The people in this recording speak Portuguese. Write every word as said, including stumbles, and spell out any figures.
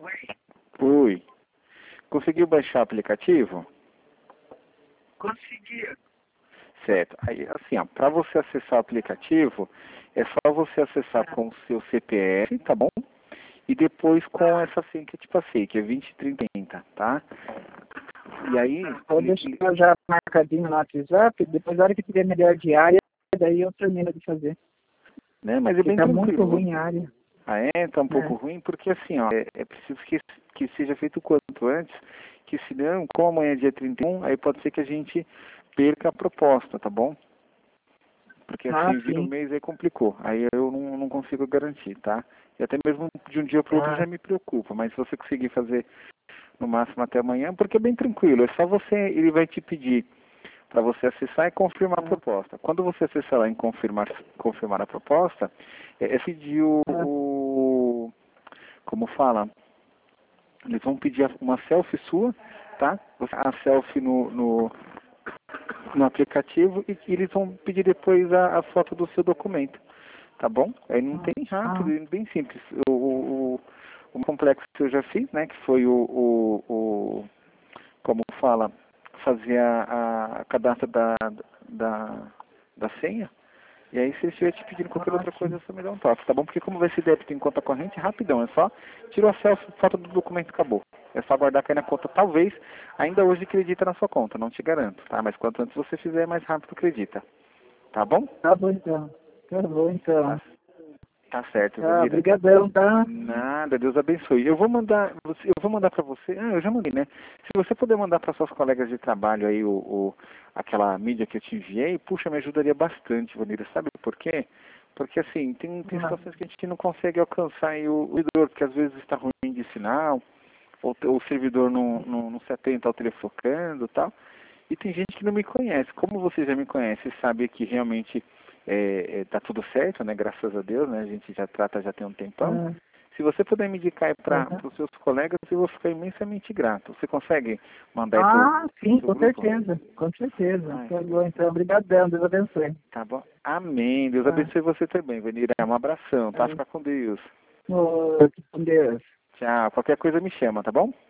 Oi. Conseguiu baixar o aplicativo? Consegui. Certo. Aí, assim, ó, para você acessar o aplicativo, é só você acessar com o seu C P F, tá bom? E depois com essa senha que eu te passei, que é vinte, trinta, tá? E aí... Vou deixar já marcadinho no WhatsApp, depois na hora que tiver melhor diária, daí eu termino de fazer. Né, mas é Porque bem tá tranquilo. muito ruim a área. Ah, é? Tá um pouco É. ruim, porque assim, ó, é, é preciso que, que seja feito o quanto antes, que senão, como amanhã é dia trinta e um, aí pode ser que a gente perca a proposta, tá bom? Porque Ah, assim, vira o sim. mês aí complicou, aí eu não, não consigo garantir, tá? E até mesmo de um dia para o outro Ah, já me preocupa, mas se você conseguir fazer no máximo até amanhã, porque é bem tranquilo, é só você, ele vai te pedir para você acessar e confirmar a proposta. Quando você acessar lá em confirmar, confirmar a proposta, é, é pedir o, ah, o como fala, eles vão pedir uma selfie sua, tá? A selfie no, no, no aplicativo e eles vão pedir depois a, a foto do seu documento, tá bom? Aí não tem rápido, ah, é bem simples. O, o, o complexo que eu já fiz, né, que foi o, o, o como fala, fazer a, a cadastro da, da, da senha. E aí, se ele estiver te pedindo qualquer ah, outra coisa, sim. você me dá um toque, tá bom? Porque como vai ser débito em conta corrente, rapidão, é só tira a selfie, foto do documento, acabou. É só aguardar cair na conta, talvez, ainda hoje acredita na sua conta, não te garanto, tá? Mas quanto antes você fizer, mais rápido acredita, tá bom? Tá bom então. Tá bom Tá, então. tá certo, Tá, Vanira. brigadão, tá? Nada, Deus abençoe. Eu vou mandar, você- eu vou mandar para você. Ah, eu já mandei, né? Se você puder mandar para suas colegas de trabalho aí o, o- aquela mídia que eu te enviei, puxa, me ajudaria bastante, Vanira. Sabe por quê? Porque assim, tem, tem Ah, situações que a gente não consegue alcançar aí o, o servidor, porque às vezes está ruim de sinal, ou te- o servidor não, não, não se atenta ao telefocando e tal. E tem gente que não me conhece. Como você já me conhece e sabe que realmente é, é, tá tudo certo, né? Graças a Deus, né? A gente já trata já tem um tempão. ah, Se você puder me indicar para ah. os seus colegas, eu vou ficar imensamente grato. Você consegue mandar aí pro, Ah, pro sim, seu com grupo? certeza. Com certeza. Ai, Tá bom então. Brigadão, Deus abençoe. tá bom. Amém. Deus Ah, abençoe você também, Vanira. Um abração, tá? ah. Fica com Deus. Oh, com Deus. Tchau. Qualquer coisa me chama, tá bom?